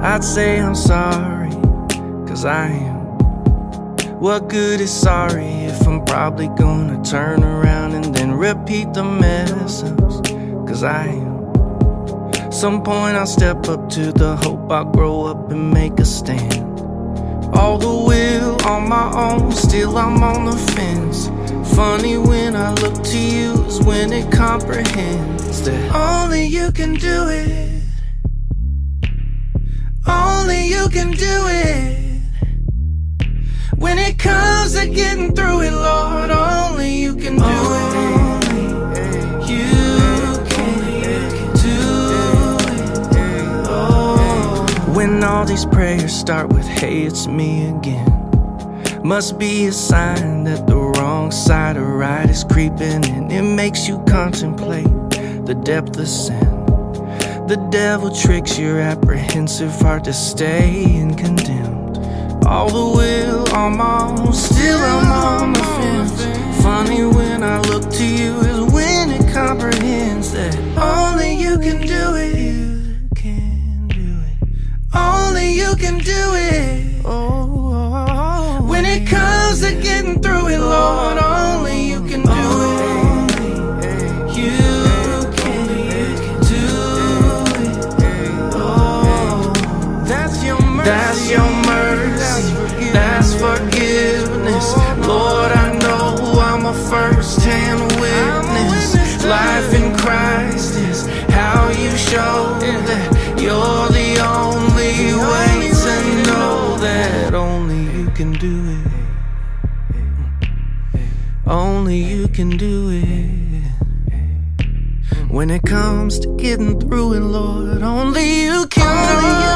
I'd say I'm sorry, 'cause I am. What good is sorry if I'm probably gonna turn around and then repeat the mess ups? 'Cause I am. Some point I'll step up to the hope I'll grow up and make a stand. All the will on my own, still I'm on the fence. Funny when I look to you is when it comprehends that only you can do it. Only you can do it. When it comes to getting through it, Lord, only you can do it. You can do it. Oh. When all these prayers start with, hey, it's me again, must be a sign that the wrong side of right is creeping in. It makes you contemplate the depth of sin. The devil tricks your apprehensive heart to stay in condemned. All the will on my own, still I'm on the fence. Funny when I look to you is when it comprehends that only you can do it. You can do it. Only you can do it. Oh, when it comes to getting through it, Lord, only you can do it. You can do it. Oh, that's your mercy. That's your mercy. That's forgiveness. Lord, I know I'm a first-hand witness. Life in Christ is how you show that you're the only way to know that only you can do it. Only you can do it. When it comes to getting through it, Lord, only you can do it.